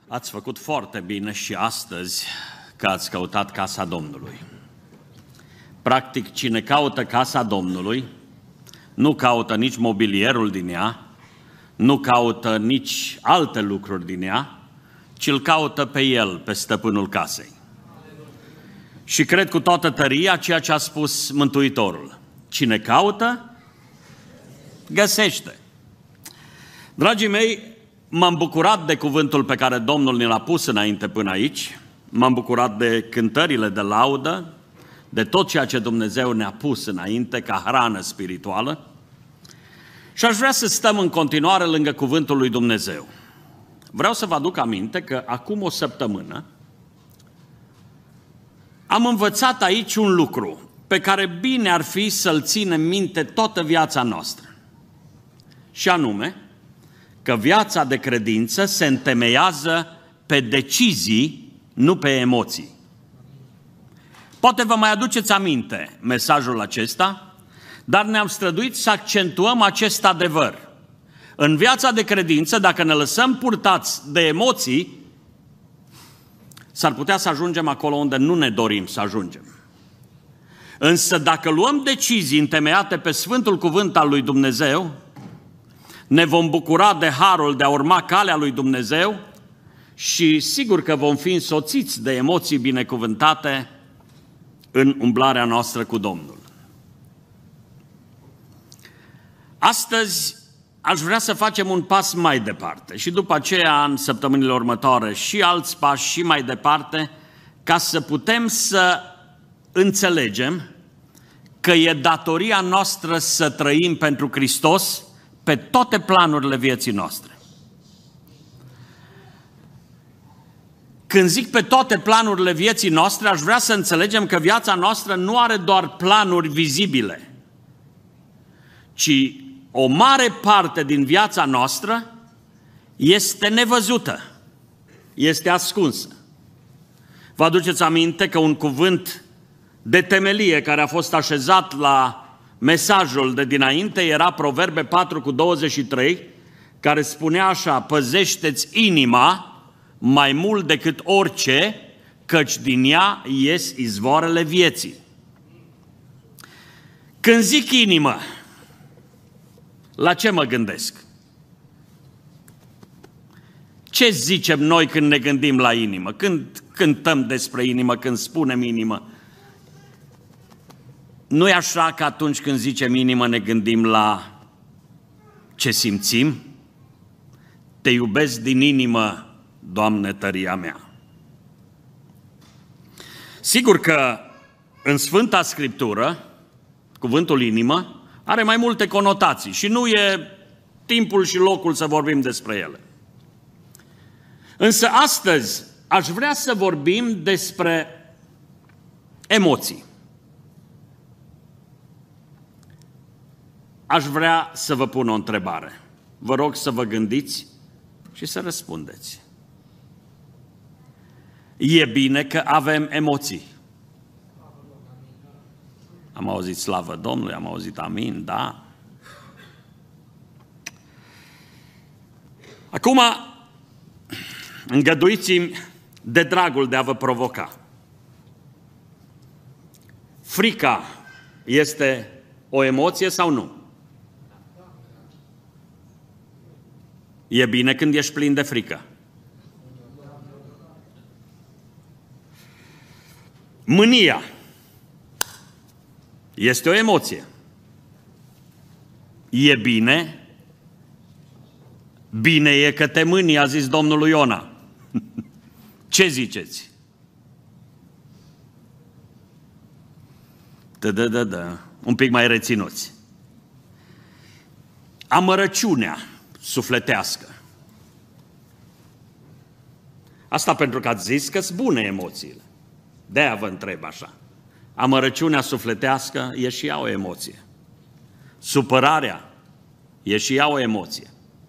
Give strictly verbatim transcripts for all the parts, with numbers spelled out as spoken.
Ați făcut foarte bine și astăzi că ați căutat casa Domnului. Practic, cine caută casa Domnului, nu caută nici mobilierul din ea, nu caută nici alte lucruri din ea, ci îl caută pe El, pe stăpânul casei. Și cred cu toată tăria ceea ce a spus Mântuitorul. Cine caută, găsește. Dragii mei, m-am bucurat de cuvântul pe care Domnul ne l-a pus înainte până aici, m-am bucurat de cântările de laudă, de tot ceea ce Dumnezeu ne-a pus înainte ca hrană spirituală și aș vrea să stăm în continuare lângă cuvântul lui Dumnezeu. Vreau să vă aduc aminte că acum o săptămână am învățat aici un lucru pe care bine ar fi să-l ținem minte toată viața noastră. Și anume, că viața de credință se întemeiază pe decizii, nu pe emoții. Poate vă mai aduceți aminte mesajul acesta, dar ne-am străduit să accentuăm acest adevăr. În viața de credință, dacă ne lăsăm purtați de emoții, s-ar putea să ajungem acolo unde nu ne dorim să ajungem. Însă dacă luăm decizii întemeiate pe Sfântul Cuvânt al lui Dumnezeu, ne vom bucura de harul de a urma calea lui Dumnezeu și sigur că vom fi însoțiți de emoții binecuvântate în umblarea noastră cu Domnul. Astăzi aș vrea să facem un pas mai departe și după aceea, în săptămânile următoare, și alți pași și mai departe, ca să putem să înțelegem că e datoria noastră să trăim pentru Hristos pe toate planurile vieții noastre. Când zic pe toate planurile vieții noastre, aș vrea să înțelegem că viața noastră nu are doar planuri vizibile, ci o mare parte din viața noastră este nevăzută, este ascunsă. Vă aduceți aminte că un cuvânt de temelie care a fost așezat la mesajul de dinainte era Proverbe patru cu douăzeci și trei, care spunea așa: păzește-ți inima mai mult decât orice, căci din ea ies izvoarele vieții. Când zic inimă, la ce mă gândesc? Ce zicem noi când ne gândim la inimă? Când cântăm despre inimă, când spunem inimă? Nu e așa că atunci când zicem inimă ne gândim la ce simțim? Te iubesc din inimă, Doamne, tăria mea. Sigur că în Sfânta Scriptură, cuvântul inimă are mai multe conotații și nu e timpul și locul să vorbim despre ele. Însă astăzi aș vrea să vorbim despre emoții. Aș vrea să vă pun o întrebare. Vă rog să vă gândiți și să răspundeți. E bine că avem emoții. Am auzit slavă Domnului, am auzit amin, da? Acum, îngăduiți-mi de dragul de a vă provoca. Frica este o emoție sau nu? E bine când ești plin de frică. Mânia este o emoție. E bine? Bine e că te mâni, a zis Domnul lui Iona. Ce ziceți? Da, da, da, da. Un pic mai reținuți. Amărăciunea sufletească. Asta pentru că ați zis că sunt bune emoțiile. De-aia vă întreb așa. Amărăciunea sufletească e și ea o emoție. Supărarea e și ea o emoție.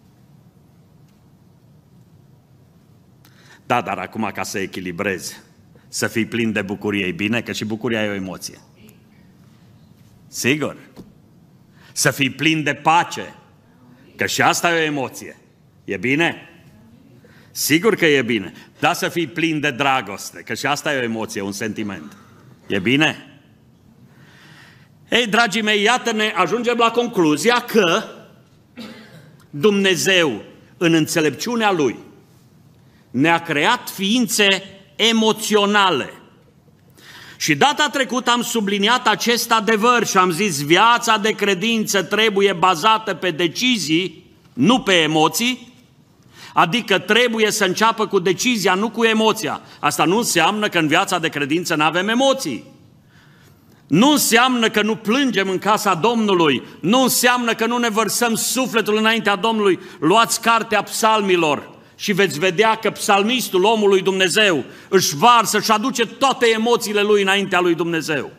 Da, dar acum ca să echilibrezi, să fii plin de bucurie, e bine, că și bucuria e o emoție. Sigur. Să fii plin de pace, că și asta e o emoție. E bine? Sigur că e bine, dar să fii plin de dragoste, că și asta e o emoție, un sentiment. E bine? Ei, dragii mei, iată-ne, ajungem la concluzia că Dumnezeu, în înțelepciunea Lui, ne-a creat ființe emoționale. Și data trecută am subliniat acest adevăr și am zis, viața de credință trebuie bazată pe decizii, nu pe emoții, adică trebuie să înceapă cu decizia, nu cu emoția. Asta nu înseamnă că în viața de credință nu avem emoții. Nu înseamnă că nu plângem în casa Domnului, nu înseamnă că nu ne vărsăm sufletul înaintea Domnului. Luați cartea psalmilor și veți vedea că psalmistul, omul lui Dumnezeu, își varsă, își aduce toate emoțiile lui înaintea lui Dumnezeu.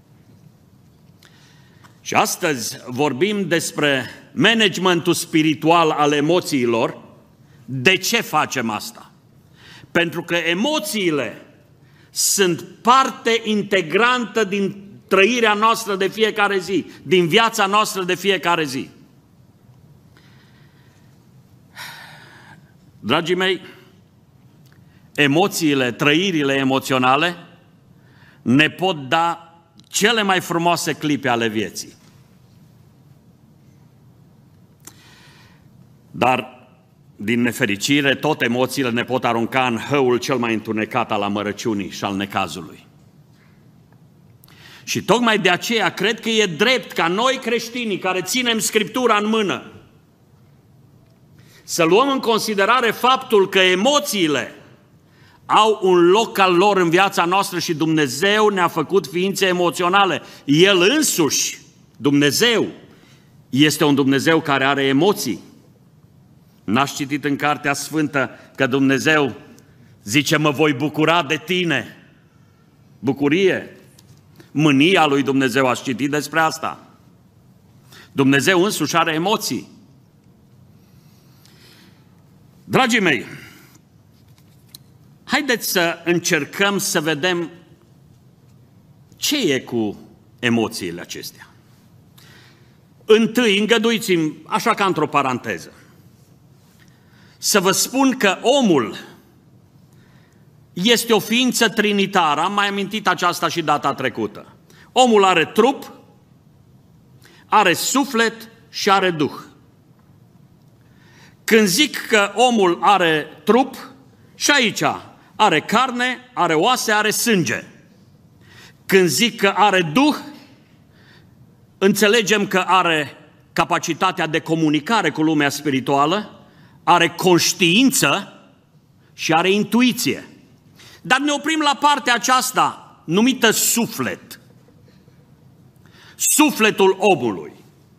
Și astăzi vorbim despre managementul spiritual al emoțiilor. De ce facem asta? Pentru că emoțiile sunt parte integrantă din trăirea noastră de fiecare zi, din viața noastră de fiecare zi. Dragii mei, emoțiile, trăirile emoționale ne pot da cele mai frumoase clipe ale vieții. Dar, din nefericire, tot emoțiile ne pot arunca în hăul cel mai întunecat al amărăciunii și al necazului. Și tocmai de aceea cred că e drept ca noi creștinii care ținem Scriptura în mână să luăm în considerare faptul că emoțiile au un loc al lor în viața noastră și Dumnezeu ne-a făcut ființe emoționale. El însuși, Dumnezeu, este un Dumnezeu care are emoții. N-ați citit în Cartea Sfântă că Dumnezeu zice, mă voi bucura de tine? Bucurie. Mânia lui Dumnezeu, ați citit despre asta. Dumnezeu însuși are emoții. Dragii mei, haideți să încercăm să vedem ce e cu emoțiile acestea. Întâi, îngăduiți-mi, așa ca într-o paranteză, să vă spun că omul este o ființă trinitară, am mai amintit aceasta și data trecută. Omul are trup, are suflet și are duh. Când zic că omul are trup, și aici are carne, are oase, are sânge. Când zic că are duh, înțelegem că are capacitatea de comunicare cu lumea spirituală, are conștiință și are intuiție. Dar ne oprim la partea aceasta numită suflet. Sufletul omului.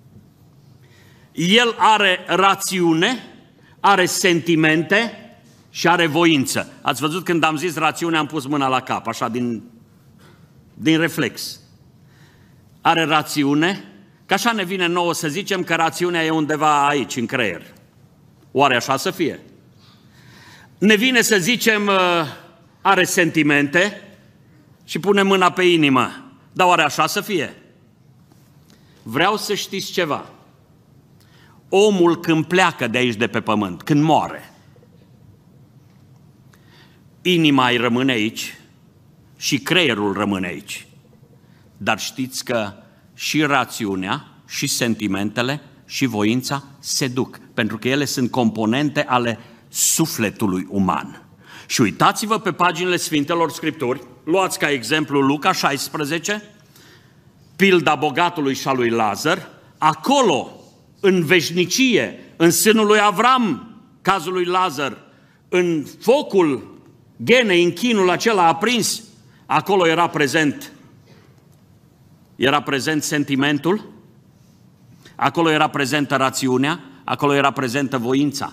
El are rațiune, are sentimente și are voință. Ați văzut când am zis rațiune, am pus mâna la cap, așa din, din reflex. Are rațiune, că așa ne vine nouă să zicem că rațiunea e undeva aici, în creier. Oare așa să fie? Ne vine să zicem are sentimente și pune mâna pe inimă. Dar oare așa să fie? Vreau să știți ceva. Omul când pleacă de aici de pe pământ, când moare, inima îi rămâne aici și creierul rămâne aici. Dar știți că și rațiunea, și sentimentele, și voința se duc, pentru că ele sunt componente ale sufletului uman. Și uitați-vă pe paginile Sfintelor Scripturi, luați ca exemplu Luca șaisprezece, pilda bogatului și a lui Lazar, acolo, în veșnicie, în sânul lui Avram, cazul lui Lazar, în focul ghenei, în chinul acela aprins, acolo era prezent. Era prezent sentimentul, acolo era prezentă rațiunea, acolo era prezentă voința.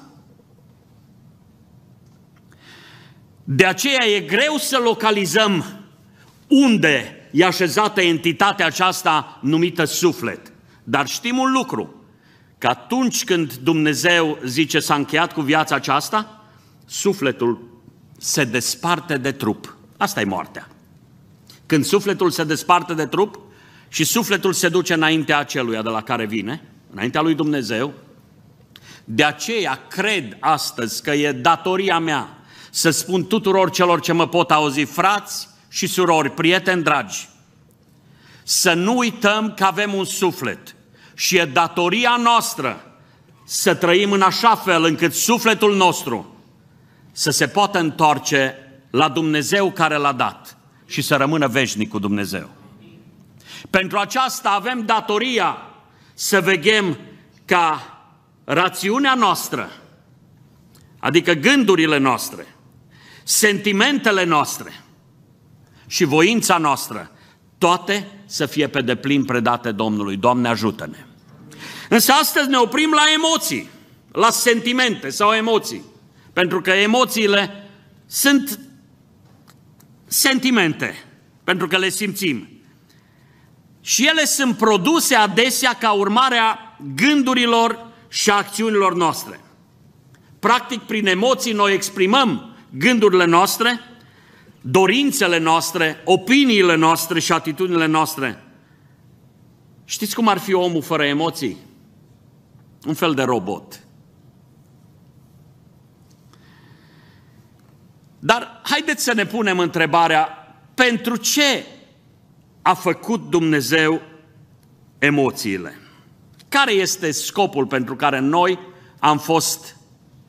De aceea e greu să localizăm unde e așezată entitatea aceasta numită suflet. Dar știm un lucru, că atunci când Dumnezeu zice s-a încheiat cu viața aceasta, sufletul se desparte de trup. Asta e moartea. Când sufletul se desparte de trup și sufletul se duce înaintea aceluia de la care vine, înaintea lui Dumnezeu, De aceea cred astăzi că e datoria mea să spun tuturor celor ce mă pot auzi, frați și surori, prieteni dragi, să nu uităm că avem un suflet și e datoria noastră să trăim în așa fel încât sufletul nostru să se poată întoarce la Dumnezeu care l-a dat și să rămână veșnic cu Dumnezeu. Pentru aceasta avem datoria să veghem ca rațiunea noastră, adică gândurile noastre, sentimentele noastre și voința noastră, toate să fie pe deplin predate Domnului. Doamne, ajută-ne! Însă astăzi ne oprim la emoții, la sentimente sau emoții, pentru că emoțiile sunt sentimente, pentru că le simțim. Și ele sunt produse adesea ca urmare a gândurilor și a acțiunilor noastre. Practic, prin emoții noi exprimăm gândurile noastre, dorințele noastre, opiniile noastre și atitudinile noastre. Știți cum ar fi omul fără emoții? Un fel de robot. Dar haideți să ne punem întrebarea, pentru ce a făcut Dumnezeu emoțiile? Care este scopul pentru care noi am fost,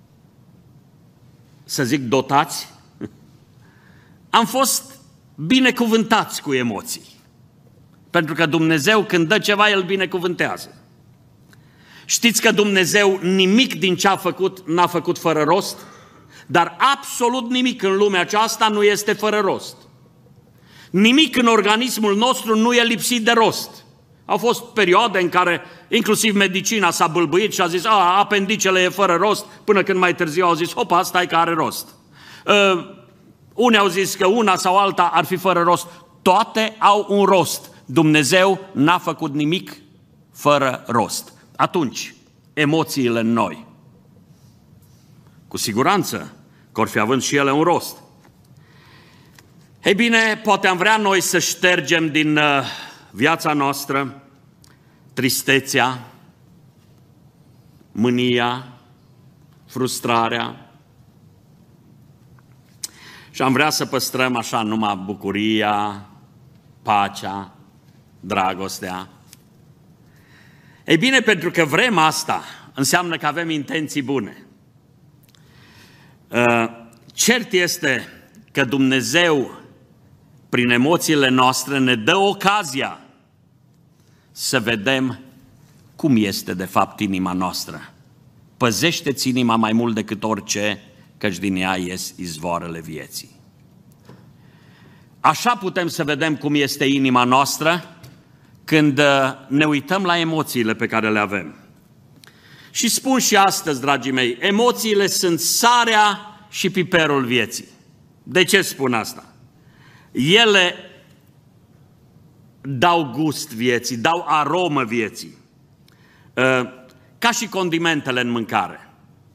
să zic, dotați? Am fost binecuvântați cu emoții. Pentru că Dumnezeu, când dă ceva, El binecuvântează. Știți că Dumnezeu nimic din ce a făcut n-a făcut fără rost? Dar absolut nimic în lumea aceasta nu este fără rost. Nimic în organismul nostru nu e lipsit de rost. Au fost perioade în care inclusiv medicina s-a bâlbâit și a zis, a, apendicele e fără rost, până când mai târziu au zis, hopa, stai că are rost. Uh, unii au zis că una sau alta ar fi fără rost. Toate au un rost. Dumnezeu n-a făcut nimic fără rost. Atunci, emoțiile în noi, cu siguranță că or fi având și ele un rost. Ei bine, poate am vrea noi să ștergem din uh, viața noastră tristețea, mânia, frustrarea și am vrea să păstrăm așa numai bucuria, pacea, dragostea. Ei bine, pentru că vrem asta, înseamnă că avem intenții bune. Cert este că Dumnezeu, prin emoțiile noastre, ne dă ocazia să vedem cum este de fapt inima noastră. Păzește-ți inima mai mult decât orice, căci din ea ies izvoarele vieții. Așa putem să vedem cum este inima noastră când ne uităm la emoțiile pe care le avem. Și spun și astăzi, dragii mei, emoțiile sunt sarea și piperul vieții. De ce spun asta? Ele dau gust vieții, dau aromă vieții, ca și condimentele în mâncare.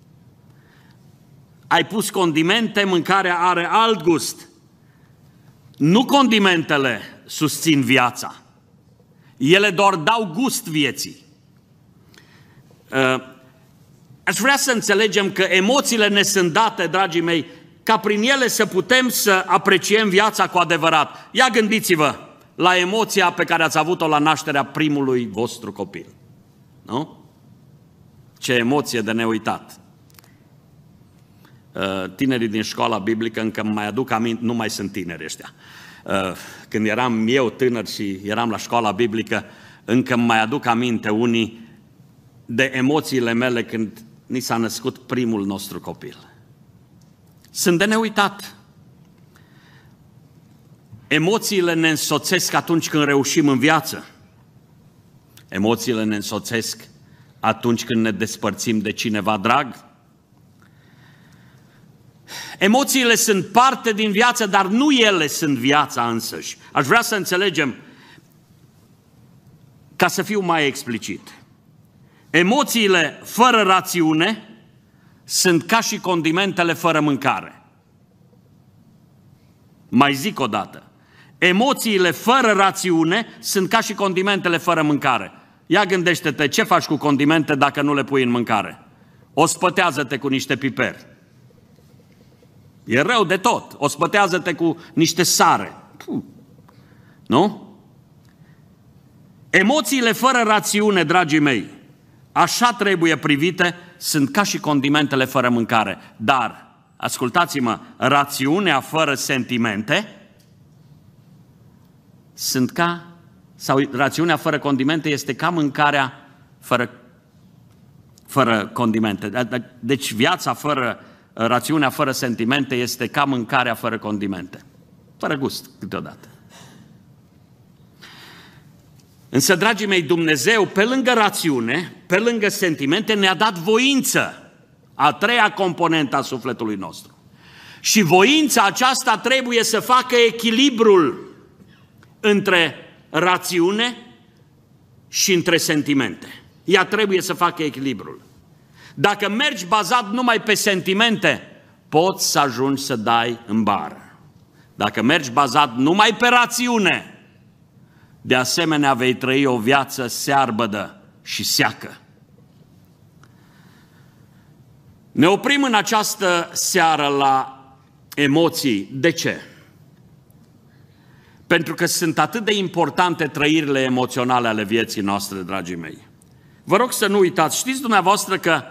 Ai pus condimente, mâncarea are alt gust. Nu condimentele susțin viața. Ele doar dau gust vieții. Aș vrea să înțelegem că emoțiile ne sunt date, dragii mei, ca prin ele să putem să apreciem viața cu adevărat. Ia gândiți-vă la emoția pe care ați avut-o la nașterea primului vostru copil. Nu? Ce emoție de neuitat. Tinerii din școala biblică, încă mai aduc aminte, nu mai sunt tineri ăștia. Când eram eu tânăr și eram la școala biblică, încă mai aduc aminte unii de emoțiile mele când ni s-a născut primul nostru copil. Sunt de neuitat. Emoțiile ne însoțesc atunci când reușim în viață. Emoțiile ne însoțesc atunci când ne despărțim de cineva drag. Emoțiile sunt parte din viață, dar nu ele sunt viața însăși. Aș vrea să înțelegem, ca să fiu mai explicit. Emoțiile fără rațiune sunt ca și condimentele fără mâncare. Mai zic o dată. Emoțiile fără rațiune sunt ca și condimentele fără mâncare. Ia gândește-te, ce faci cu condimente dacă nu le pui în mâncare? Ospătează-te cu niște piper. E rău de tot. Ospătează-te cu niște sare. Puh. Nu? Emoțiile fără rațiune, dragii mei, așa trebuie privite, sunt ca și condimentele fără mâncare. Dar, ascultați-mă, rațiunea fără sentimente sunt ca, sau rațiunea fără condimente este ca mâncarea fără, fără condimente. Deci viața fără, rațiunea fără sentimente este ca mâncarea fără condimente. Fără gust, câteodată. Însă, dragii mei, Dumnezeu, pe lângă rațiune, pe lângă sentimente, ne-a dat voință, a treia componentă a sufletului nostru. Și voința aceasta trebuie să facă echilibrul între rațiune și între sentimente. Ea trebuie să facă echilibrul. Dacă mergi bazat numai pe sentimente, poți să ajungi să dai în bară. Dacă mergi bazat numai pe rațiune, de asemenea vei trăi o viață searbădă și seacă. Ne oprim în această seară la emoții. De ce? Pentru că sunt atât de importante trăirile emoționale ale vieții noastre, dragii mei. Vă rog să nu uitați, știți dumneavoastră că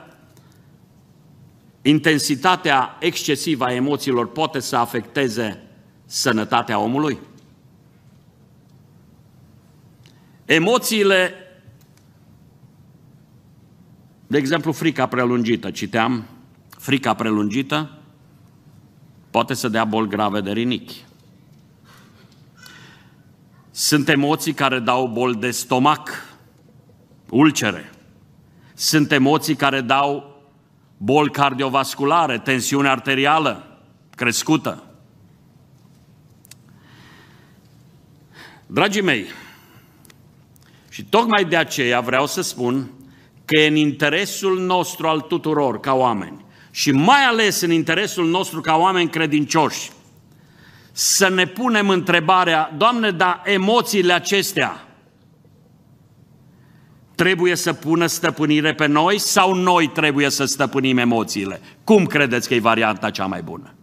intensitatea excesivă a emoțiilor poate să afecteze sănătatea omului? Emoțiile, de exemplu, frica prelungită, citeam, frica prelungită poate să dea boli grave de rinichi. Sunt emoții care dau boli de stomac, ulcere. Sunt emoții care dau boli cardiovasculare, tensiune arterială crescută. Dragii mei, și tocmai de aceea vreau să spun că e în interesul nostru al tuturor ca oameni și mai ales în interesul nostru ca oameni credincioși să ne punem întrebarea: Doamne, dar emoțiile acestea trebuie să pună stăpânire pe noi sau noi trebuie să stăpânim emoțiile? Cum credeți că e varianta cea mai bună?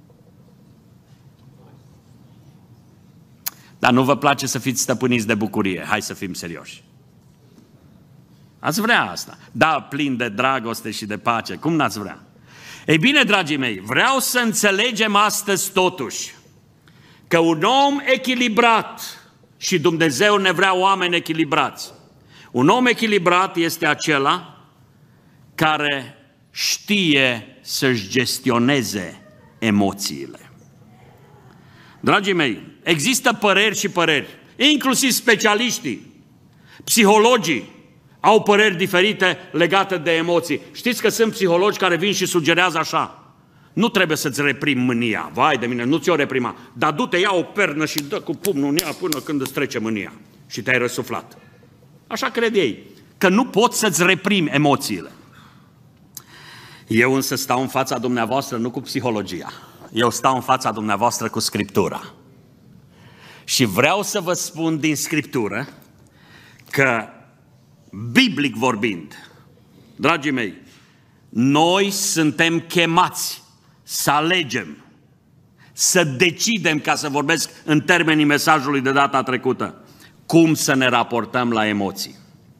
Dar nu vă place să fiți stăpâniți de bucurie, hai să fim serioși. Ați vrea asta? Da, plin de dragoste și de pace, cum n-ați vrea? Ei bine, dragii mei, vreau să înțelegem astăzi totuși că un om echilibrat, și Dumnezeu ne vrea oameni echilibrați, un om echilibrat este acela care știe să-și gestioneze emoțiile. Dragii mei, există păreri și păreri, inclusiv specialiștii, psihologii au păreri diferite legate de emoții. Știți că sunt psihologi care vin și sugerează așa: nu trebuie să-ți reprimi mânia, vai de mine, nu ți-o reprima, dar du-te, ia o pernă și dă cu pumnul în ea până când îți trece mânia și te-ai răsuflat. Așa cred ei, că nu poți să-ți reprimi emoțiile. Eu însă stau în fața dumneavoastră nu cu psihologia, eu stau în fața dumneavoastră cu Scriptura. Și vreau să vă spun din Scriptură că, biblic vorbind, dragii mei, noi suntem chemați să alegem, să decidem, ca să vorbesc în termenii mesajului de data trecută, cum să ne raportăm la emoții.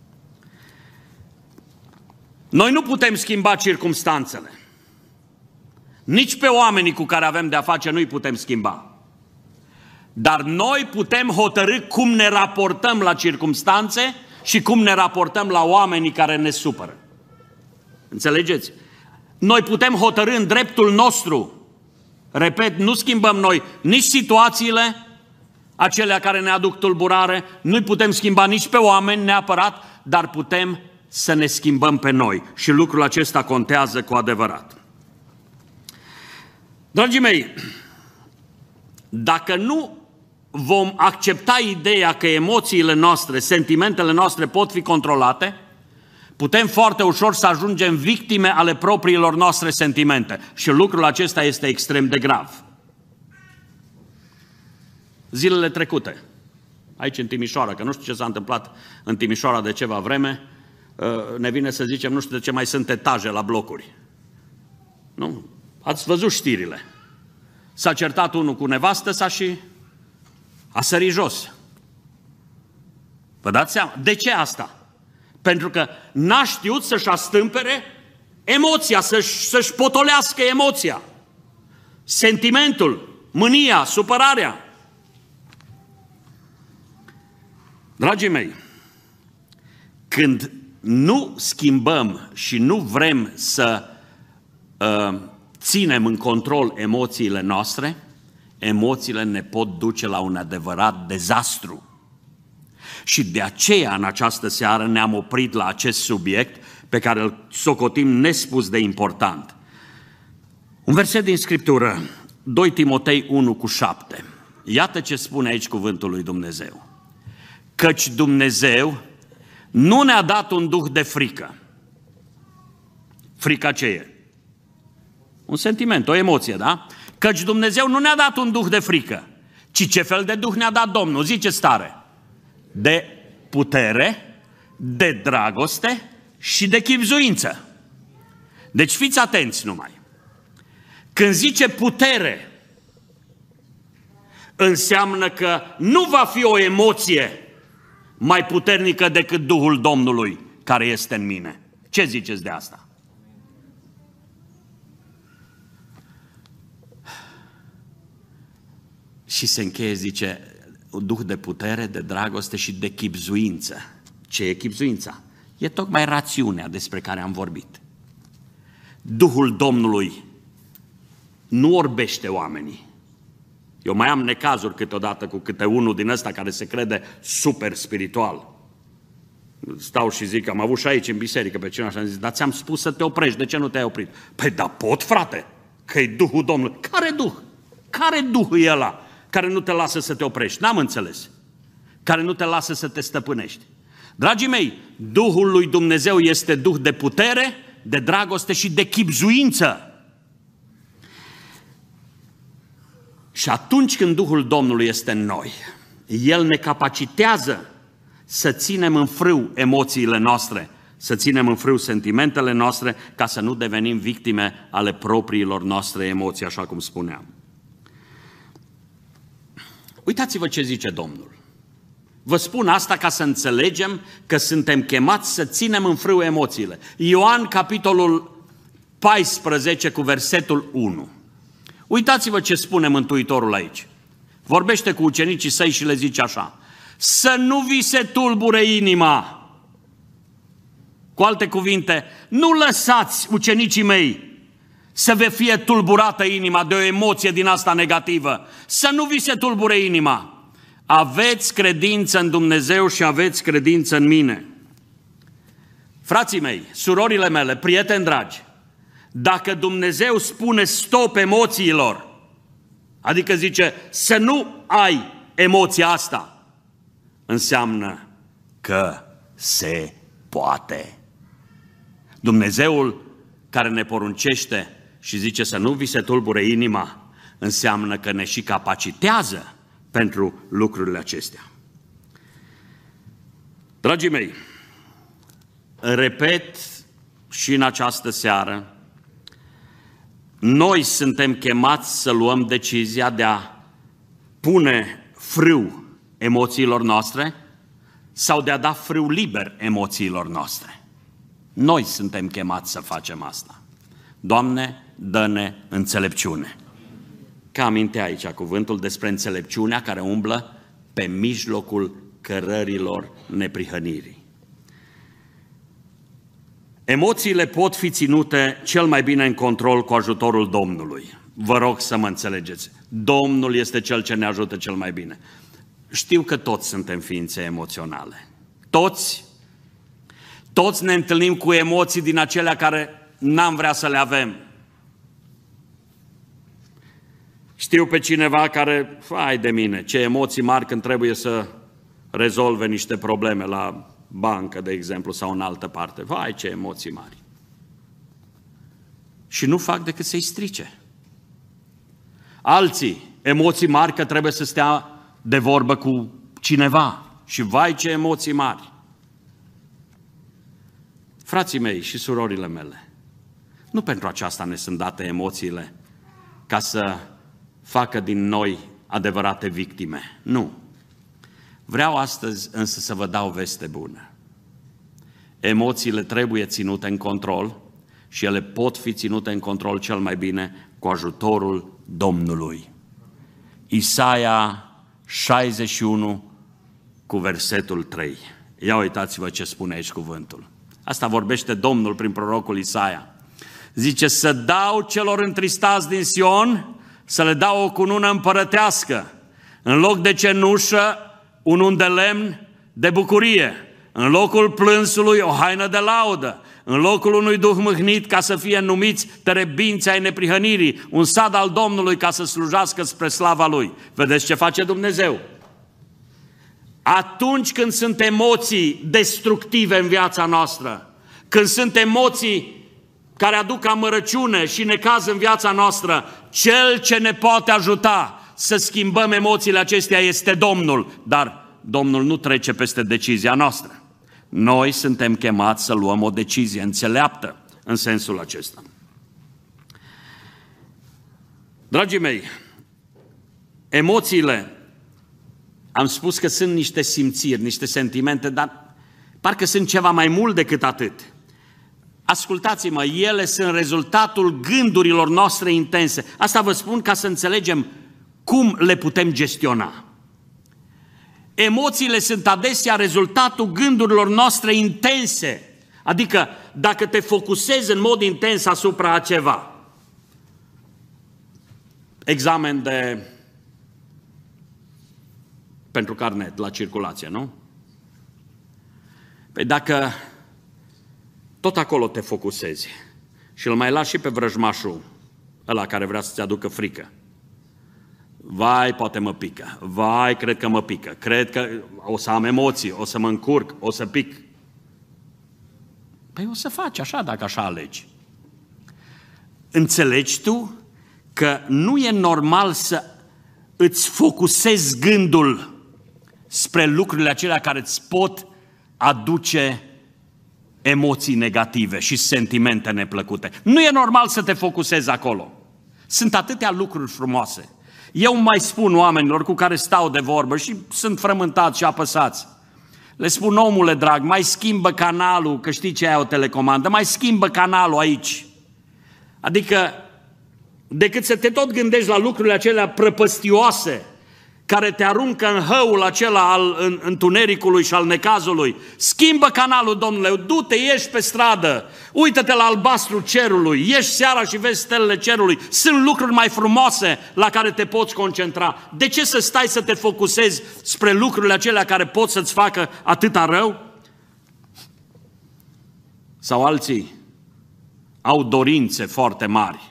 Noi nu putem schimba circumstanțele. Nici pe oamenii cu care avem de-a face nu-i putem schimba. Dar noi putem hotărî cum ne raportăm la circumstanțe și cum ne raportăm la oamenii care ne supără. Înțelegeți? Noi putem hotărî în dreptul nostru. Repet, nu schimbăm noi nici situațiile acelea care ne aduc tulburare, nu putem schimba nici pe oameni neapărat, dar putem să ne schimbăm pe noi. Și lucrul acesta contează cu adevărat. Dragii mei, dacă nu vom accepta ideea că emoțiile noastre, sentimentele noastre pot fi controlate, putem foarte ușor să ajungem victime ale propriilor noastre sentimente. Și lucrul acesta este extrem de grav. Zilele trecute, aici în Timișoara, că nu știu ce s-a întâmplat în Timișoara de ceva vreme, ne vine să zicem, nu știu de ce mai sunt etaje la blocuri. Nu? Ați văzut știrile. S-a certat unul cu nevastă sa și a sărit jos. Vă dați seama? De ce asta? Pentru că n-a știut să-și astâmpere emoția, să-și, să-și potolească emoția, sentimentul, mânia, supărarea. Dragii mei, când nu schimbăm și nu vrem să uh, ținem în control emoțiile noastre, emoțiile ne pot duce la un adevărat dezastru. Și de aceea în această seară ne-am oprit la acest subiect pe care îl socotim nespus de important. Un verset din Scriptură, doi Timotei unu cu șapte. Iată ce spune aici cuvântul lui Dumnezeu. Căci Dumnezeu nu ne-a dat un duh de frică. Frica ce e? Un sentiment, o emoție, da? Căci Dumnezeu nu ne-a dat un duh de frică, ci ce fel de duh ne-a dat Domnul? Ziceți tare. De putere, de dragoste și de chibzuință. Deci fiți atenți numai. Când zice putere, înseamnă că nu va fi o emoție mai puternică decât Duhul Domnului care este în mine. Ce ziceți de asta? Și se încheie, zice, un duh de putere, de dragoste și de chibzuință. Ce e chibzuința? E tocmai rațiunea despre care am vorbit. Duhul Domnului nu orbește oamenii. Eu mai am necazuri câteodată cu câte unul din ăsta care se crede super spiritual. Stau și zic, am avut și aici în biserică pe cineva și am zis, dar ți-am spus să te oprești, de ce nu te-ai oprit? Păi da, pot, frate, că e Duhul Domnului. Care Duh? Care Duh e ăla care nu te lasă să te oprești? N-am înțeles. Care nu te lasă să te stăpânești. Dragii mei, Duhul lui Dumnezeu este Duh de putere, de dragoste și de chibzuință. Și atunci când Duhul Domnului este în noi, El ne capacitează să ținem în frâu emoțiile noastre, să ținem în frâu sentimentele noastre, ca să nu devenim victime ale propriilor noastre emoții, așa cum spuneam. Uitați-vă ce zice Domnul. Vă spun asta ca să înțelegem că suntem chemați să ținem în frâu emoțiile. Ioan, capitolul paisprezece, cu versetul unu. Uitați-vă ce spune Mântuitorul aici. Vorbește cu ucenicii săi și le zice așa: să nu vi se tulbure inima. Cu alte cuvinte, nu lăsați, ucenicii mei, să vă fie tulburată inima de o emoție din asta negativă. Să nu vi se tulbure inima. Aveți credință în Dumnezeu și aveți credință în mine. Frații mei, surorile mele, prieteni dragi, dacă Dumnezeu spune stop emoțiilor, adică zice să nu ai emoția asta, înseamnă că se poate. Dumnezeul care ne poruncește și zice să nu vi se tulbure inima, înseamnă că ne și capacitează pentru lucrurile acestea. Dragii mei, repet și în această seară, noi suntem chemați să luăm decizia de a pune frâu emoțiilor noastre sau de a da frâu liber emoțiilor noastre. Noi suntem chemați să facem asta. Doamne, dă-ne înțelepciune. Ca aminte aici cuvântul despre înțelepciunea care umblă pe mijlocul cărărilor neprihănirii. Emoțiile pot fi ținute cel mai bine în control cu ajutorul Domnului. Vă rog să mă înțelegeți. Domnul este Cel ce ne ajută cel mai bine. Știu că toți suntem ființe emoționale. Toți. Toți ne întâlnim cu emoții din acelea care n-am vrea să le avem. Știu pe cineva care, fai de mine, ce emoții mari când trebuie să rezolve niște probleme la bancă, de exemplu, sau în altă parte. Vai, ce emoții mari! Și nu fac decât să-i strice. Alții, emoții mari că trebuie să stea de vorbă cu cineva. Și vai, ce emoții mari! Frații mei și surorile mele, Nu pentru aceasta ne sunt date emoțiile, ca să facă din noi adevărate victime. Nu. Vreau astăzi însă să vă dau o veste bună. Emoțiile trebuie ținute în control și ele pot fi ținute în control cel mai bine cu ajutorul Domnului. Isaia șaizeci și unu cu versetul trei. Ia uitați-vă ce spune aici cuvântul. Asta vorbește Domnul prin prorocul Isaia. Zice, să dau celor întristați din Sion, să le dau o cunună împărătească, în loc de cenușă, un un de lemn de bucurie, în locul plânsului o haină de laudă, în locul unui duh mâhnit ca să fie numiți terebinți ai neprihănirii, un sad al Domnului ca să slujească spre slava Lui. Vedeți ce face Dumnezeu? Atunci când sunt emoții destructive în viața noastră, când sunt emoții care aduc amărăciune și necaz în viața noastră, Cel ce ne poate ajuta să schimbăm emoțiile acestea este Domnul, dar Domnul nu trece peste decizia noastră. Noi suntem chemați să luăm o decizie înțeleaptă în sensul acesta. Dragii mei, emoțiile, am spus că sunt niște simțiri, niște sentimente, dar parcă sunt ceva mai mult decât atât. Ascultați-mă, ele sunt rezultatul gândurilor noastre intense. Asta vă spun ca să înțelegem cum le putem gestiona. Emoțiile sunt adesea rezultatul gândurilor noastre intense. Adică dacă te focusezi în mod intens asupra a ceva. Examen de pentru carnet la circulație, nu? Păi dacă tot acolo te focusezi și îl mai lași și pe vrăjmașul ăla care vrea să-ți aducă frică. Vai, poate mă pică. Vai, cred că mă pică. Cred că o să am emoții, o să mă încurc, o să pic. Păi o să faci așa dacă așa alegi. Înțelegi tu că nu e normal să îți focusezi gândul spre lucrurile acelea care îți pot aduce emoții negative și sentimente neplăcute. Nu e normal să te focusezi acolo. Sunt atâtea lucruri frumoase. Eu mai spun oamenilor cu care stau de vorbă și sunt frământați și apăsați. Le spun, omule drag, mai schimbă canalul, că știi ce ai o telecomandă, mai schimbă canalul aici. Adică, decât să te tot gândești la lucrurile acelea prăpăstioase, care te aruncă în hăul acela al în, întunericului și al necazului. Schimbă canalul, domnule, du-te, ieși pe stradă, uită-te la albastru cerului, ieși seara și vezi stelele cerului. Sunt lucruri mai frumoase la care te poți concentra. De ce să stai să te focusezi spre lucrurile acelea care pot să-ți facă atâta rău? Sau alții au dorințe foarte mari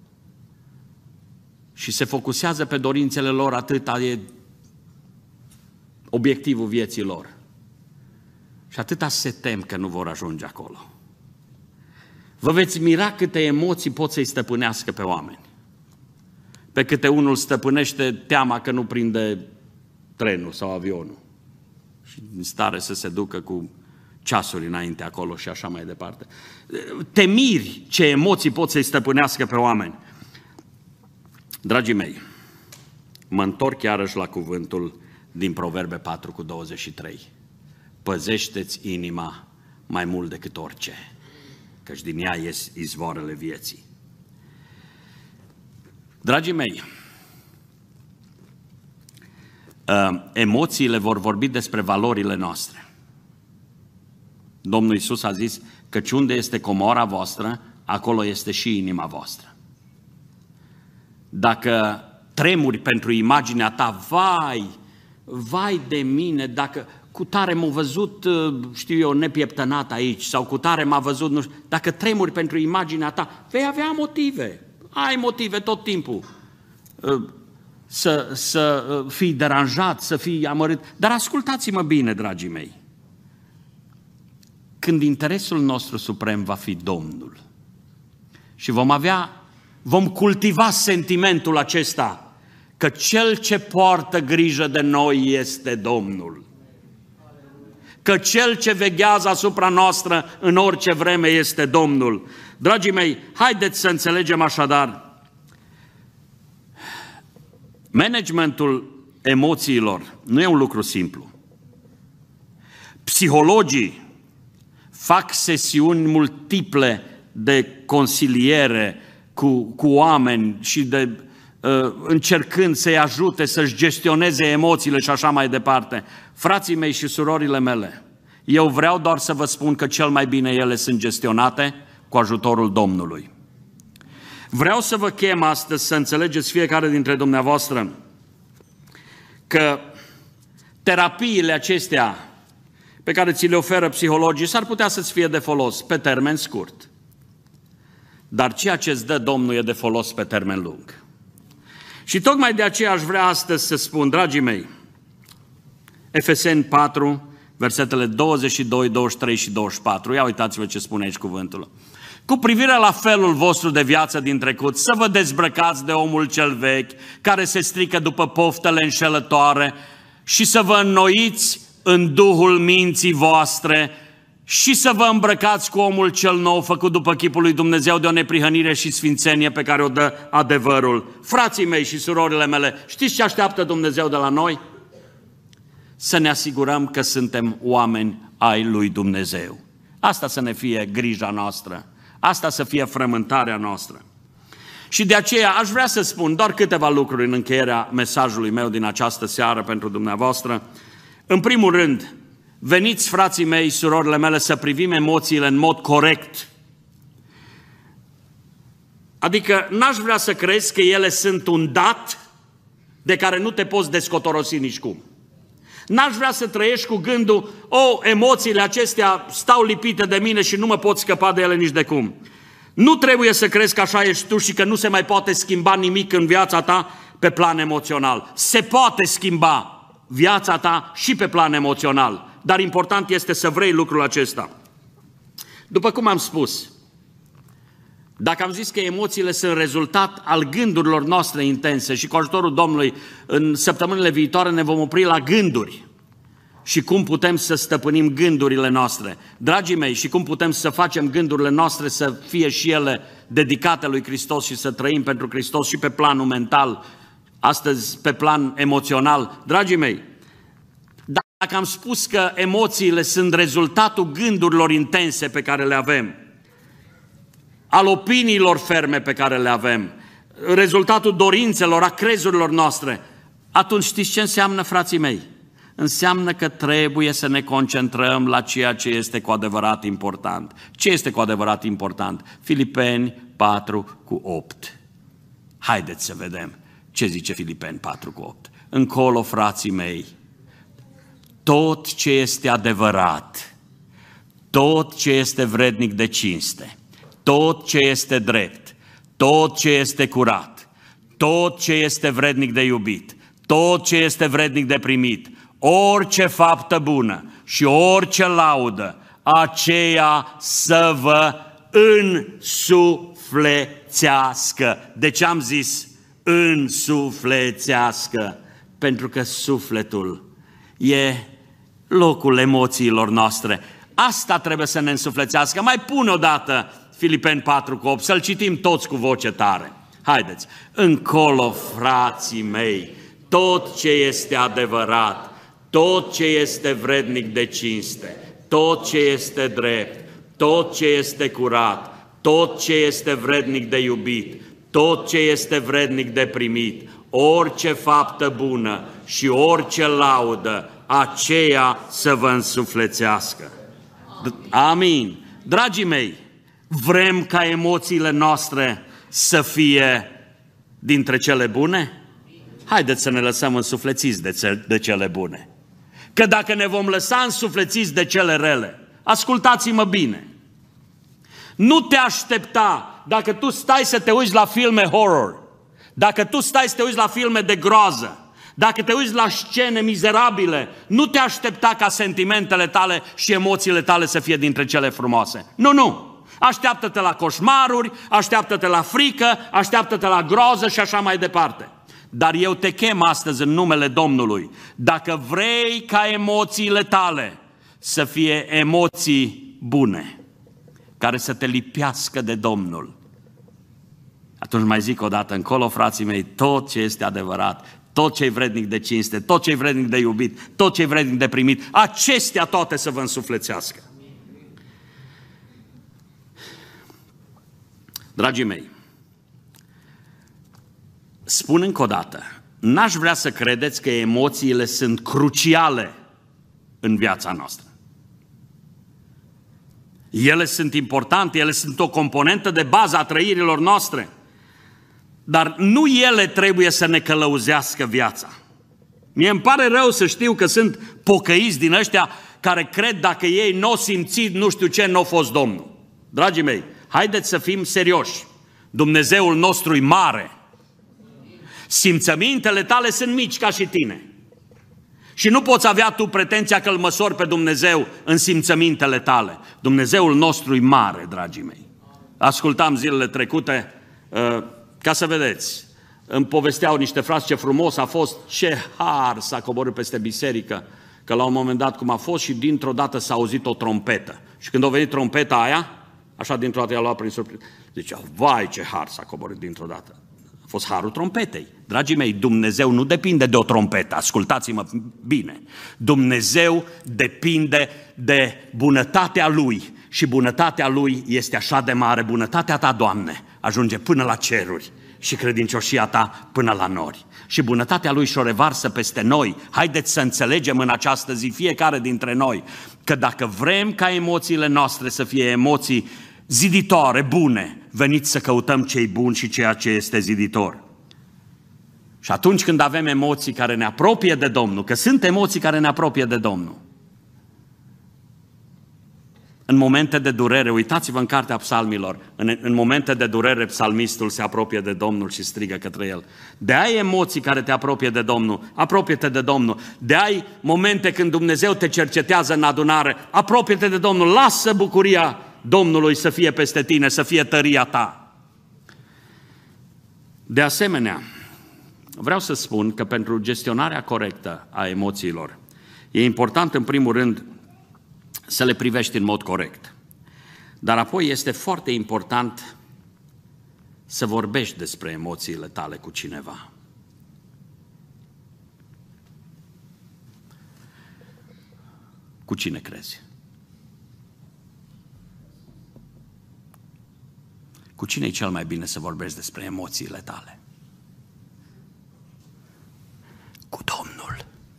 și se focusează pe dorințele lor, atâta e obiectivul vieții lor. Și atâta se tem că nu vor ajunge acolo. Vă veți mira câte emoții pot să-i stăpânească pe oameni. Pe câte unul stăpânește teama că nu prinde trenul sau avionul. Și în stare să se ducă cu ceasuri înainte acolo și așa mai departe. Te miri ce emoții pot să-i stăpânească pe oameni. Dragii mei, mă întorc iarăși la cuvântul din Proverbe patru cu douăzeci și trei. Păzește-ți inima mai mult decât orice, căci din ea ies izvoarele vieții. Dragii mei, emoțiile vor vorbi despre valorile noastre. Domnul Iisus a zis, căci unde este comora voastră, acolo este și inima voastră. Dacă tremuri pentru imaginea ta, vai, vai de mine, dacă cu tare m-a văzut, știu eu, nepieptănat aici, sau cu tare m-a văzut, nu știu, dacă tremuri pentru imaginea ta, vei avea motive, ai motive tot timpul să, să fii deranjat, să fii amărât. Dar ascultați-mă bine, dragii mei, când interesul nostru suprem va fi Domnul și vom avea vom cultiva sentimentul acesta că Cel ce poartă grijă de noi este Domnul. că Cel ce veghează asupra noastră în orice vreme este Domnul. Dragii mei, haideți să înțelegem așadar, managementul emoțiilor nu e un lucru simplu. Psihologii fac sesiuni multiple de consiliere cu, cu oameni și de, uh, încercând să-i ajute să-și gestioneze emoțiile și așa mai departe. Frații mei și surorile mele, eu vreau doar să vă spun că cel mai bine ele sunt gestionate cu ajutorul Domnului. Vreau să vă chem astăzi să înțelegeți fiecare dintre dumneavoastră că terapiile acestea pe care ți le oferă psihologii s-ar putea să-ți fie de folos pe termen scurt. Dar ceea ce îți dă Domnul e de folos pe termen lung. Și tocmai de aceea aș vrea astăzi să spun, dragii mei, Efeseni patru, versetele douăzeci și doi, douăzeci și trei și douăzeci și patru, ia uitați-vă ce spune aici cuvântul. Cu privire la felul vostru de viață din trecut, să vă dezbrăcați de omul cel vechi, care se strică după poftele înșelătoare, și să vă înnoiți în duhul minții voastre și să vă îmbrăcați cu omul cel nou, făcut după chipul lui Dumnezeu, de o neprihănire și sfințenie pe care o dă adevărul. Frații mei și surorile mele, știți ce așteaptă Dumnezeu de la noi? Să ne asigurăm că suntem oameni ai lui Dumnezeu. Asta să ne fie grija noastră. Asta să fie frământarea noastră. Și de aceea aș vrea să spun doar câteva lucruri în încheierea mesajului meu din această seară pentru dumneavoastră. În primul rând, veniți, frații mei, surorile mele, să privim emoțiile în mod corect. Adică n-aș vrea să crezi că ele sunt un dat de care nu te poți descotorosi nicicum. N-aș vrea să trăiești cu gândul, o, emoțiile acestea stau lipite de mine și nu mă pot scăpa de ele nici de cum. Nu trebuie să crezi că așa ești tu și că nu se mai poate schimba nimic în viața ta pe plan emoțional. Se poate schimba viața ta și pe plan emoțional, dar important este să vrei lucrul acesta. După cum am spus, dacă am zis că emoțiile sunt rezultat al gândurilor noastre intense și cu ajutorul Domnului în săptămânile viitoare ne vom opri la gânduri și cum putem să stăpânim gândurile noastre. Dragii mei, și cum putem să facem gândurile noastre să fie și ele dedicate lui Hristos și să trăim pentru Hristos și pe planul mental, astăzi pe plan emoțional. Dragii mei, dacă am spus că emoțiile sunt rezultatul gândurilor intense pe care le avem, al opiniilor ferme pe care le avem, rezultatul dorințelor, a crezurilor noastre, atunci știți ce înseamnă, frații mei? Înseamnă că trebuie să ne concentrăm la ceea ce este cu adevărat important. Ce este cu adevărat important? Filipeni patru cu opt. Haideți să vedem ce zice Filipeni patru cu opt. Încolo, frații mei, tot ce este adevărat, tot ce este vrednic de cinste, tot ce este drept, tot ce este curat, tot ce este vrednic de iubit, tot ce este vrednic de primit, orice faptă bună și orice laudă, aceea să vă însuflețească. De ce am zis însuflețească? Pentru că sufletul e locul emoțiilor noastre. Asta trebuie să ne însuflețească. Mai pun o dată Filipeni patru cu opt, să-l citim toți cu voce tare. Haideți, încolo, frații mei, tot ce este adevărat, tot ce este vrednic de cinste, tot ce este drept, tot ce este curat, tot ce este vrednic de iubit, tot ce este vrednic de primit, orice faptă bună și orice laudă, aceea să vă însuflețească. Amin. Dragii mei, vrem ca emoțiile noastre să fie dintre cele bune? Haideți să ne lăsăm însuflețiți de, de cele bune. Că dacă ne vom lăsa însuflețiți de cele rele, ascultați-mă bine, nu te aștepta, dacă tu stai să te uiți la filme horror, dacă tu stai să te uiți la filme de groază, dacă te uiți la scene mizerabile, nu te aștepta ca sentimentele tale și emoțiile tale să fie dintre cele frumoase. Nu, nu! Așteaptă-te la coșmaruri, așteaptă-te la frică, așteaptă-te la groză și așa mai departe. Dar eu te chem astăzi în numele Domnului. Dacă vrei ca emoțiile tale să fie emoții bune, care să te lipească de Domnul. Atunci mai zic o dată încolo, frații mei, tot ce este adevărat, tot ce e vrednic de cinste, tot ce e vrednic de iubit, tot ce e vrednic de primit, acestea toate să vă însuflețească. Dragii mei, spun încă o dată, n-aș vrea să credeți că emoțiile sunt cruciale în viața noastră. Ele sunt importante, ele sunt o componentă de bază a trăirilor noastre, dar nu ele trebuie să ne călăuzească viața. Mie îmi pare rău să știu că sunt pocăiți din ăștia care cred dacă ei n-au simțit nu știu ce, n-a fost Domnul. Dragii mei, haideți să fim serioși. Dumnezeul nostru e mare. Simțămintele tale sunt mici ca și tine. Și nu poți avea tu pretenția că îl măsori pe Dumnezeu în simțămintele tale. Dumnezeul nostru e mare, dragii mei. Ascultam zilele trecute, ca să vedeți, îmi povesteau niște frați ce frumos a fost, ce har s-a coborât peste biserică, că la un moment dat cum a fost și dintr-o dată s-a auzit o trompetă. Și când a venit trompeta aia, așa dintr-o dată i-a luat prin surpriză. Zicea, vai ce har s-a coborât dintr-o dată. A fost harul trompetei. Dragii mei, Dumnezeu nu depinde de o trompetă, ascultați-mă bine. Dumnezeu depinde de bunătatea Lui și bunătatea Lui este așa de mare. Bunătatea Ta, Doamne, ajunge până la ceruri și credincioșia Ta până la nori. Și bunătatea Lui și-o revarsă peste noi. Haideți să înțelegem în această zi, fiecare dintre noi, că dacă vrem ca emoțiile noastre să fie emoții ziditoare, bune, veniți să căutăm ce-i bun și ceea ce este ziditor. Și atunci când avem emoții care ne apropie de Domnul, că sunt emoții care ne apropie de Domnul, în momente de durere, uitați-vă în cartea psalmilor, în, în momente de durere psalmistul se apropie de Domnul și strigă către El. De ai emoții care te apropie de Domnul, apropie-te de Domnul. De ai momente când Dumnezeu te cercetează în adunare, apropie-te de Domnul, lasă bucuria Domnului să fie peste tine, să fie tăria ta. De asemenea, vreau să spun că pentru gestionarea corectă a emoțiilor, e important în primul rând să le privești în mod corect. Dar apoi este foarte important să vorbești despre emoțiile tale cu cineva. Cu cine crezi? Cu cine e cel mai bine să vorbești despre emoțiile tale? Cu Domnul.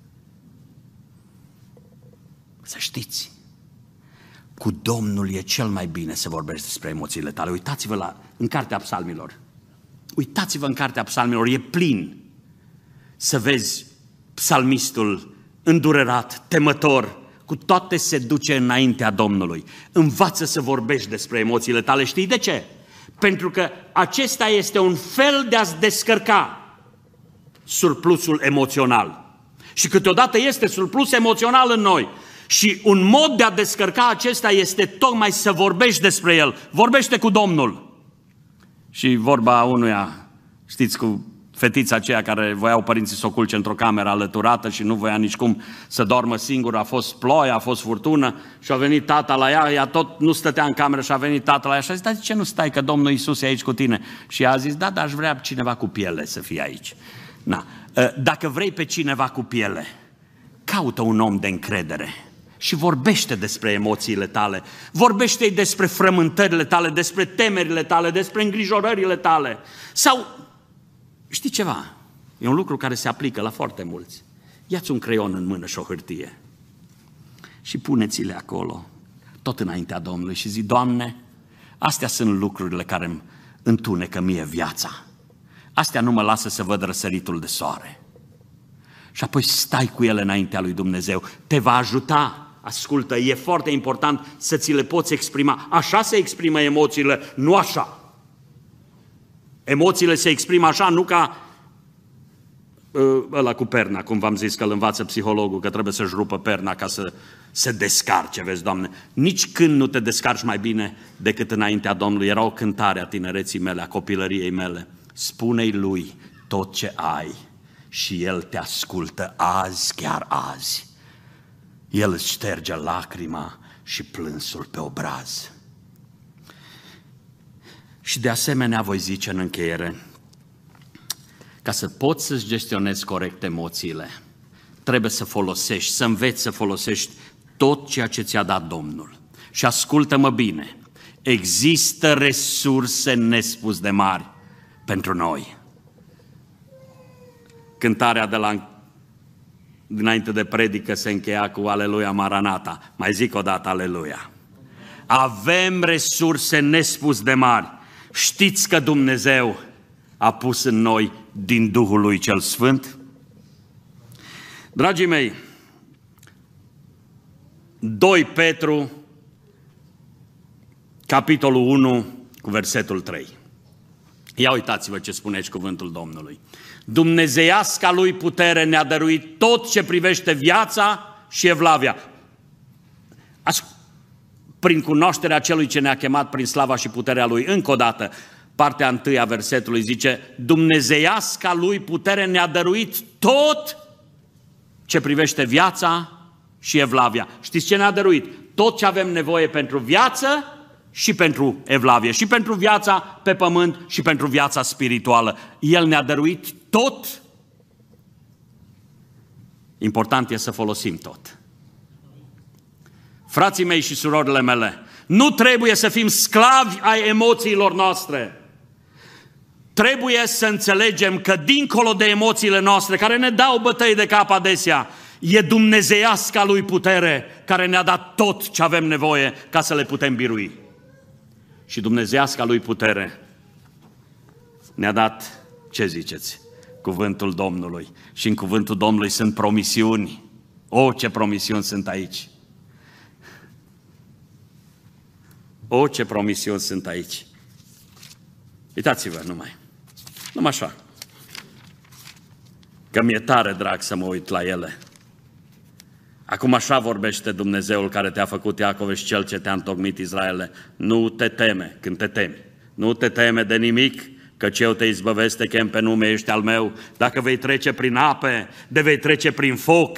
Să știți, cu Domnul e cel mai bine să vorbești despre emoțiile tale. Uitați-vă la, în cartea psalmilor. Uitați-vă în cartea psalmilor, e plin să vezi psalmistul îndurerat, temător, cu toate se duce înaintea Domnului. Învață să vorbești despre emoțiile tale. Știi de ce? Pentru că acesta este un fel de a-ți descărca surplusul emoțional. Și câteodată este surplus emoțional în noi. Și un mod de a descărca acesta este tocmai să vorbești despre el. Vorbește cu Domnul. Și vorba unuia, știți, cu fetița aceea care voiau părinții să o culce într-o cameră alăturată și nu voia nicicum să doarmă singură, a fost ploaie, a fost furtună și a venit tata la ea, ea tot nu stătea în cameră și a venit tata la ea și a zis, dar de ce nu stai că Domnul Iisus e aici cu tine? Și ea a zis, da, dar aș vrea cineva cu piele să fie aici. Na. Dacă vrei pe cineva cu piele, caută un om de încredere și vorbește despre emoțiile tale, vorbește-i despre frământările tale, despre temerile tale, despre îngrijorările tale. Sau, știi ceva, e un lucru care se aplică la foarte mulți. Ia-ți un creion în mână și o hârtie și puneți-le acolo, tot înaintea Domnului și zi, Doamne, astea sunt lucrurile care îmi întunecă mie viața. Astea nu mă lasă să văd răsăritul de soare. Și apoi stai cu ele înaintea lui Dumnezeu. Te va ajuta. Ascultă, e foarte important să ți le poți exprima. Așa se exprimă emoțiile, nu așa. Emoțiile se exprimă așa, nu ca ăla cu perna, cum v-am zis că îl învață psihologul, că trebuie să-și rupă perna ca să se descarce, vezi, Doamne. Nici când nu te descarci mai bine decât înaintea Domnului. Era o cântare a tinereții mele, a copilăriei mele. Spune-i lui tot ce ai și el te ascultă azi, chiar azi. El îți șterge lacrima și plânsul pe obraz. Și de asemenea voi zice în încheiere, ca să poți să-ți gestionezi corect emoțiile, trebuie să folosești, să înveți să folosești tot ceea ce ți-a dat Domnul. Și ascultă-mă bine, există resurse nespus de mari pentru noi. Cântarea de la dinainte de predică se încheia cu Aleluia Maranata. Mai zic o dată Aleluia. Avem resurse nespus de mari. Știți că Dumnezeu a pus în noi din Duhul lui cel Sfânt? Dragii mei, doi Petru, capitolul unu, cu versetul trei. Ia uitați-vă ce spune aici cuvântul Domnului. Dumnezeiasca lui putere ne-a dăruit tot ce privește viața și evlavia. Prin cunoașterea celui ce ne-a chemat prin slava și puterea lui. Încă o dată, partea întâi a versetului zice, Dumnezeiasca lui putere ne-a dăruit tot ce privește viața și evlavia. Știți ce ne-a dăruit? Tot ce avem nevoie pentru viață și pentru evlavie, și pentru viața pe pământ și pentru viața spirituală. El ne-a dăruit tot. Important e să folosim tot. Frații mei și surorile mele, nu trebuie să fim sclavi ai emoțiilor noastre. Trebuie să înțelegem că dincolo de emoțiile noastre, care ne dau bătăi de cap adesea, e dumnezeiasca lui putere care ne-a dat tot ce avem nevoie ca să le putem birui. Și dumnezeiasca lui putere ne-a dat, ce ziceți, cuvântul Domnului. Și în cuvântul Domnului sunt promisiuni. O, ce promisiuni sunt aici! O, ce promisiuni sunt aici! Uitați-vă numai, numai așa, că mi-e tare drag să mă uit la ele. Acum așa vorbește Dumnezeul care te-a făcut, Iacove, și Cel ce te-a întocmit, Israele. Nu te teme când te temi. Nu te teme de nimic, căci eu te izbăvesc, te chem pe nume, ești al meu. Dacă vei trece prin ape, de vei trece prin foc.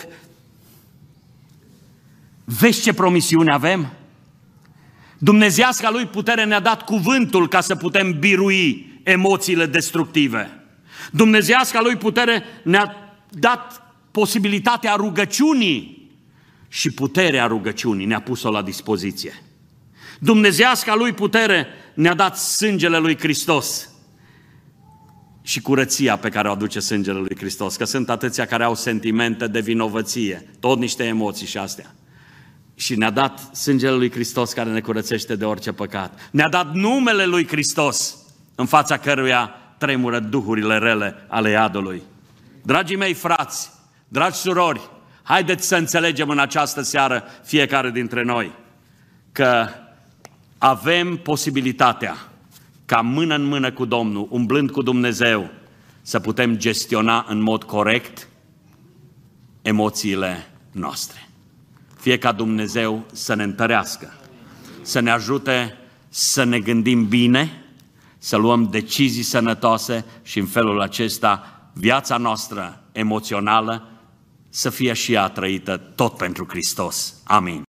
Vezi ce promisiune avem? Dumnezeiasca lui putere ne-a dat cuvântul ca să putem birui emoțiile destructive. Dumnezeiasca lui putere ne-a dat posibilitatea rugăciunii și puterea rugăciunii ne-a pus-o la dispoziție. Dumnezeiasca lui putere ne-a dat sângele lui Hristos și curăția pe care o aduce sângele lui Hristos, că sunt atâția care au sentimente de vinovăție, tot niște emoții și astea. Și ne-a dat sângele lui Hristos care ne curățește de orice păcat. Ne-a dat numele lui Hristos în fața căruia tremură duhurile rele ale iadului. Dragii mei frați, dragi surori, haideți să înțelegem în această seară fiecare dintre noi că avem posibilitatea ca mână în mână cu Domnul, umblând cu Dumnezeu, să putem gestiona în mod corect emoțiile noastre. Fie ca Dumnezeu să ne întărească, să ne ajute să ne gândim bine, să luăm decizii sănătoase și în felul acesta viața noastră emoțională să fie și ea trăită tot pentru Hristos. Amin.